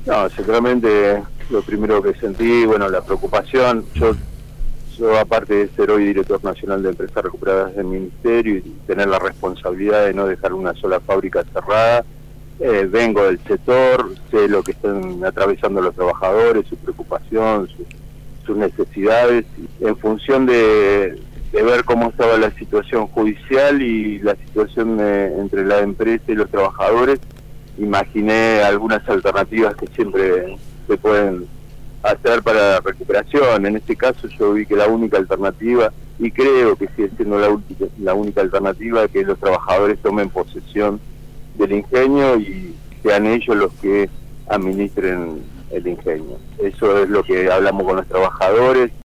No, seguramente lo primero que sentí, bueno, la preocupación. Yo aparte de ser hoy director nacional de empresas recuperadas del ministerio y tener la responsabilidad de no dejar una sola fábrica cerrada, vengo del sector, sé lo que están atravesando los trabajadores, su preocupación, sus necesidades, en función de ver cómo estaba la situación judicial y la situación entre la empresa y los trabajadores. Imaginé algunas alternativas que siempre se pueden hacer para la recuperación. En este caso yo vi que la única alternativa, y creo que sigue siendo la única alternativa, que los trabajadores tomen posesión del ingenio y sean ellos los que administren el ingenio. Eso es lo que hablamos con los trabajadores.